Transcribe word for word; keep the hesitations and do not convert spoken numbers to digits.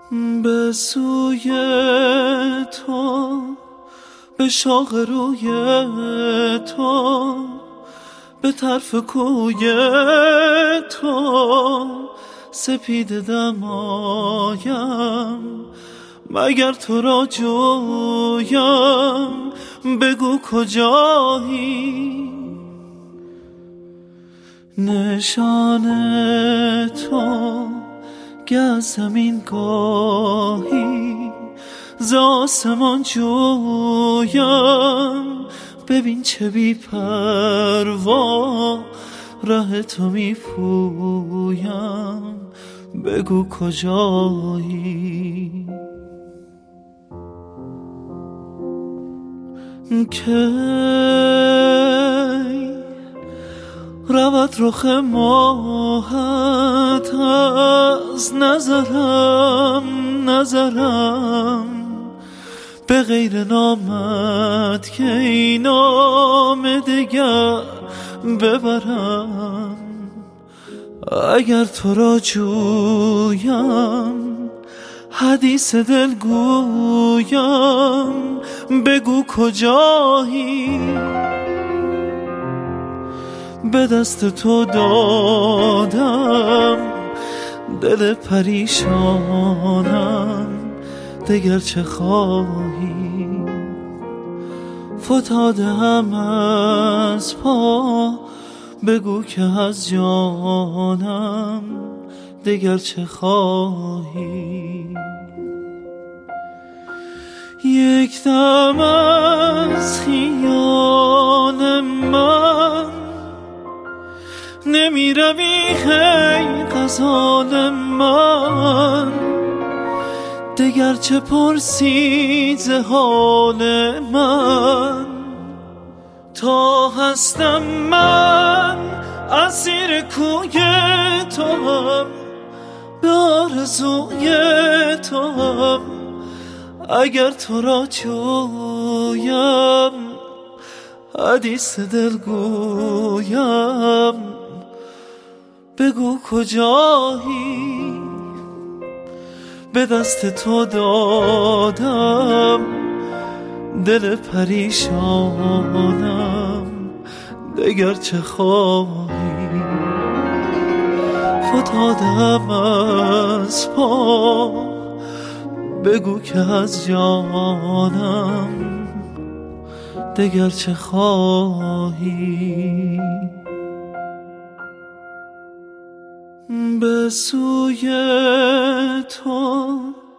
به سوی تو، به شاق روی تو، به طرف کوی تو سپید دمایم. مگر تو را جویم، بگو کجایی؟ نشان تو گه زمین گاهی ز آسمان جویم. ببین چه بی پروا ره تو می پویم، بگو کجایی؟ کی رود رخ ماهت از نظرم نظرم، به غیر نامت که این نام دگر ببرم. اگر تو را جویم، حدیث دل گویم، بگو کجایی؟ به دست تو دادم دل پریشانم، دگر چه خواهی؟ فتاده هم از پا، بگو که از جانم دگر چه خواهی؟ یک دم از خیال من نمی روی ای غزال من، دگر چه پرسی ز حال من؟ تا هستم من اسیر کوی توام، به آرزوی توام. اگر تو را جویم، حدیث دل گویم، بگو کجایی؟ به دست تو دادم دل پریشانم، دگر چه خواهی؟ فتادم از پا، بگو که از جانم دگر چه خواهی؟ به سوی تو،